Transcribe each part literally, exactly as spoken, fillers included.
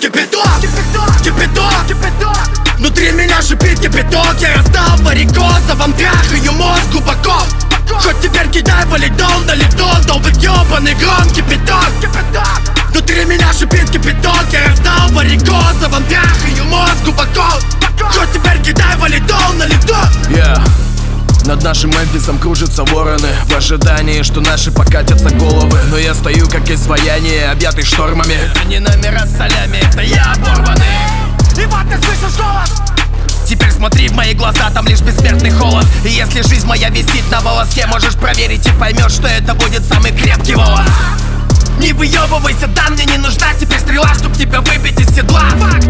Кипяток, кипяток, кипяток, кипяток. Внутри меня шипит кипяток. Я раздал варикоза, вам трахаю мозг глубоко. Хоть теперь кидай валидон на литон. Долбит ёбаный гром, кипяток, кипяток. Внутри меня шипит кипяток. Я раздал варикоза, вам трахаю мозг глубоко. Хоть теперь кидай валидон на литон. Yeah. Над нашим Мемфисом кружатся вороны, в ожидании, что наши покатятся головы. Но я стою как изваяние, объятый штормами. Это не номера с солями, это я оборванный. И вот ты слышишь голос. Теперь смотри в мои глаза, там лишь бессмертный холод. И если жизнь моя висит на волоске, можешь проверить и поймешь, что это будет самый крепкий волос. Не выебывайся, да, мне не нужна теперь стрела, чтоб тебя выбить из седла.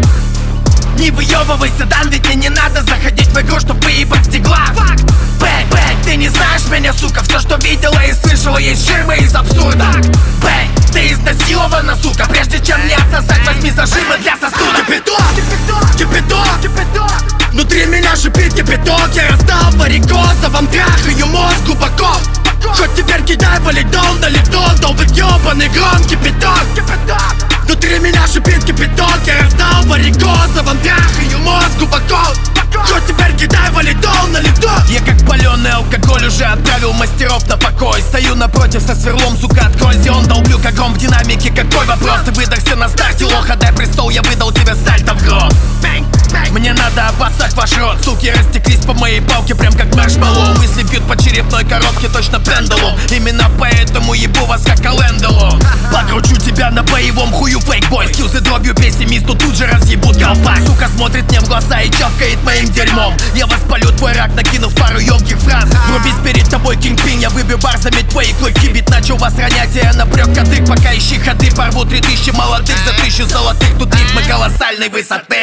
Не выебывайся, Дан, ведь мне не надо заходить в игру, чтоб выебать стегла. Бэй, бэй, ты не знаешь меня, сука. Все, что видела и слышала, есть ширмы из абсурда. Бэй, ты изнасилована, сука. Прежде чем мне отсосать, возьми зажимы для сосуда. Кипяток, кипяток, кипяток, кипяток. Внутри меня шипит кипяток. Я раздал варикоза, вам трахаю мозг глубоко. Хоть теперь кидай валидон на литон. Долбит ёбаный гром, кипяток, кипяток. Внутри меня шипит кипяток. Я раздал варикоза, вам трахаю мозг глубоко. Хоть теперь кидай валидон на литон. Я как палёный алкоголь уже отправил мастеров на покой. Стою напротив со сверлом, сука, открой зион. Долблю как гром в динамике, какой вопрос? Ты выдохся на старте, лох, отдай престол. Я выдал тебе сальто в гроб. Мне надо обоссать ваш рот. Суки растеклись по моей палке, прям как маршмеллоу. Мысли бьют по черепной коробке, точно пендулум. Именно поэтому ебу вас как календулу. Покручу тебя на боевом хую, фейкбой. Скьюзы дробью пессимисту тут же разъебут колпак. Сука смотрит мне в глаза и чавкает моим дерьмом. Я воспалю твой рак, накинув пару ёмких фраз. Врубись перед тобой, кингпин, я выбью барзами твои клыки. Бит начал вас ронять, и я напрёг кадык. Пока ищи ходы, порву три тысячи молодых за тысячу золотых. Тут ритмы колоссальной высоты.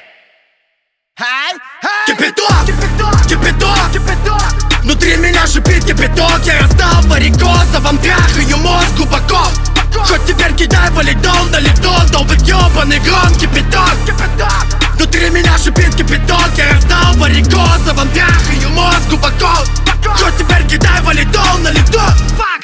Кипяток, кипяток, кипяток, кипяток. Внутри меня шипит кипяток. Я раздал варикоза, вам трахаю мозг глубоко. Хоть теперь кидай валидон на литон. Долбит ёбаный гром, кипяток, кипяток. Внутри меня шипит кипяток. Я раздал варикоза, вам трахаю мозг глубоко. Хоть теперь кидай валидон на литон.